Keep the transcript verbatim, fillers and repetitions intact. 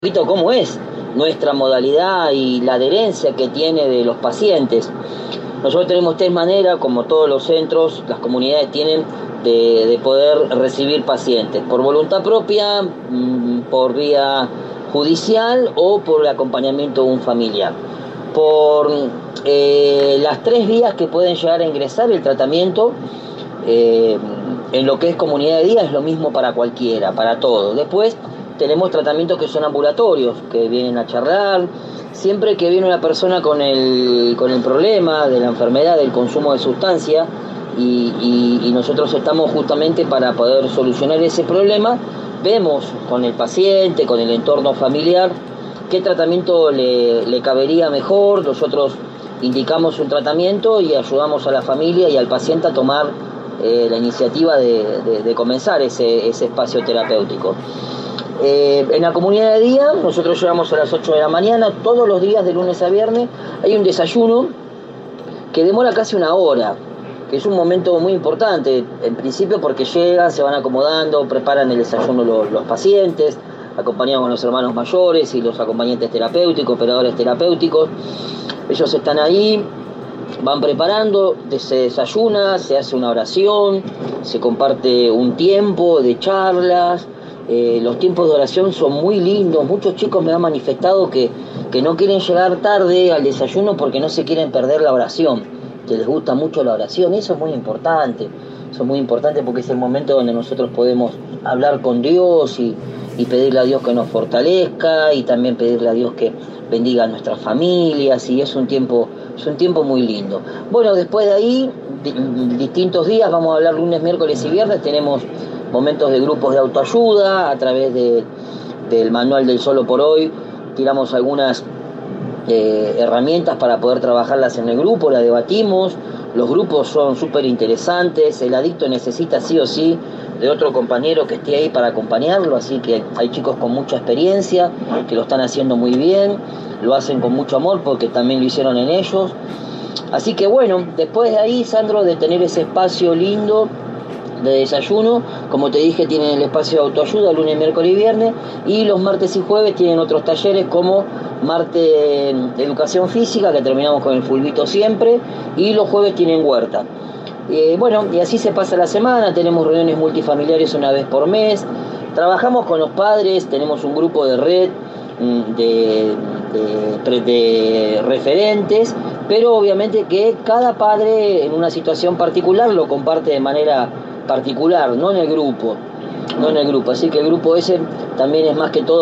Poquito cómo es nuestra modalidad y la adherencia que tiene de los pacientes. Nosotros tenemos tres maneras, como todos los centros, las comunidades tienen de, de poder recibir pacientes: por voluntad propia, por vía judicial o por el acompañamiento de un familiar. Por eh, las tres vías que pueden llegar a ingresar el tratamiento, eh, en lo que es comunidad de día es lo mismo para cualquiera, para todos. Después tenemos tratamientos que son ambulatorios, que vienen a charlar. Siempre que viene una persona con el, con el problema de la enfermedad, del consumo de sustancia, y, y, y nosotros estamos justamente para poder solucionar ese problema, vemos con el paciente, con el entorno familiar, qué tratamiento le, le cabería mejor. Nosotros indicamos un tratamiento y ayudamos a la familia y al paciente a tomar eh, la iniciativa de, de, de comenzar ese, ese espacio terapéutico. Eh, en la comunidad de día, nosotros llegamos a las ocho de la mañana, todos los días de lunes a viernes. Hay un desayuno que demora casi una hora, que es un momento muy importante, en principio porque llegan, se van acomodando, preparan el desayuno los, los pacientes, acompañados con los hermanos mayores y los acompañantes terapéuticos, operadores terapéuticos. Ellos están ahí, van preparando, se desayuna, se hace una oración, se comparte un tiempo de charlas. Eh, los tiempos de oración son muy lindos. Muchos chicos me han manifestado que, que no quieren llegar tarde al desayuno porque no se quieren perder la oración, que les gusta mucho la oración. Eso es muy importante, eso es muy importante porque es el momento donde nosotros podemos hablar con Dios y, y pedirle a Dios que nos fortalezca, y también pedirle a Dios que bendiga a nuestras familias, y es un tiempo, es un tiempo muy lindo. Bueno, después de ahí, distintos días, vamos a hablar lunes, miércoles y viernes, tenemos momentos de grupos de autoayuda a través de, del manual del Solo por Hoy. Tiramos algunas eh, herramientas para poder trabajarlas en el grupo, las debatimos. Los grupos son súper interesantes. El adicto necesita sí o sí de otro compañero que esté ahí para acompañarlo, así que hay chicos con mucha experiencia que lo están haciendo muy bien, lo hacen con mucho amor porque también lo hicieron en ellos. Así que bueno, después de ahí, Sandro, de tener ese espacio lindo de desayuno, como te dije, tienen el espacio de autoayuda lunes, miércoles y viernes, y los martes y jueves tienen otros talleres, como martes de educación física, que terminamos con el fulbito siempre, y los jueves tienen huerta. Eh, bueno, y así se pasa la semana. Tenemos reuniones multifamiliares una vez por mes, trabajamos con los padres, tenemos un grupo de red de, de, de referentes, pero obviamente que cada padre en una situación particular lo comparte de manera particular, no en el grupo, no en el grupo, así que el grupo ese también es más que todo